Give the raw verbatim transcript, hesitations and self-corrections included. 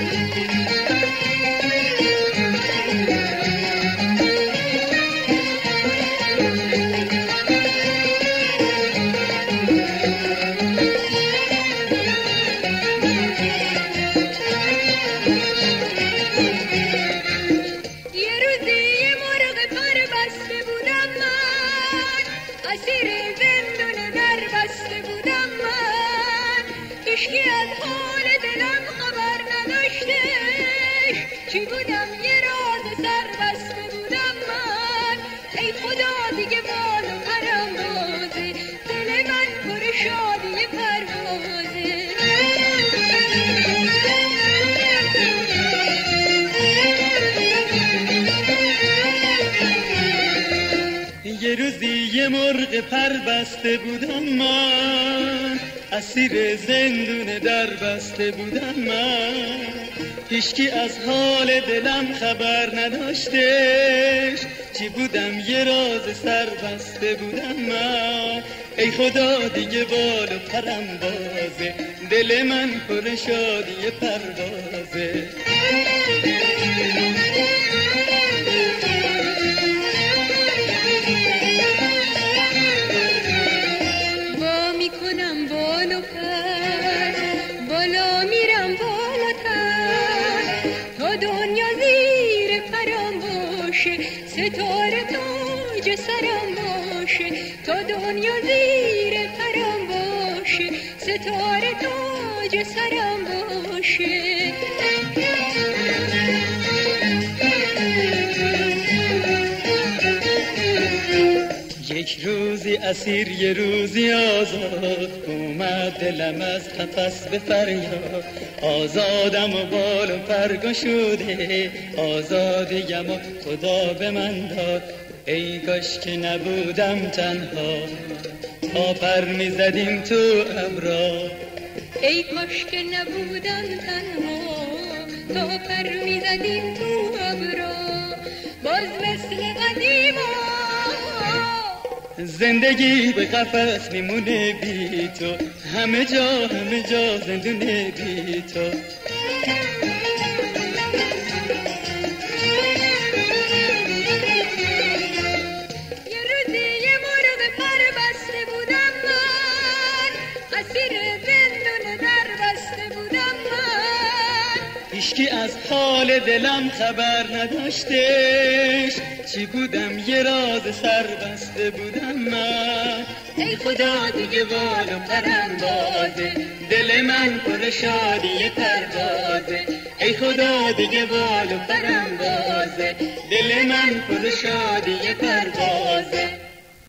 یه مرغ پر بسته بودم من، اسیر زندون در بسته بودم من، هیچکی از حال دلم خبر نداشتش، چی بودم یه راز سر بسته بودم من. ای خدا دیگه بال و پرم بازه، دل من پر شادی پروازه. ستاره تاج سرم باشه، تا دنیا زیر پرم باشه، ستاره تاج سرم باشه. یک روزی اسیر یه روزی آزاد، اومد دلم از قفس به فریاد. آزادم و بال و پر گشوده، آزادیم و خدا به من داد. ای کاش که نبودم تنها، تا پر میزدیم تو ابرا. ای کاش که نبودم تنها، تا پر میزدیم تو ابرا. باز مثل قدیما زندگی به قفس میمونه بی تو، همه جا همه جا زندونه بی تو. یه روزی یه مرغ پر بسته بودم من، اسیر زندون در بسته بودم من، هیچکی از حال دلم خبر نداشتش، چی بودم یه راز سر بسته بودم من. ای خدا دیگه بال و پرم بازه، دل من پر شادی پروازه. ای خدا دیگه بال و پرم بازه، دل من پر شادی پروازه.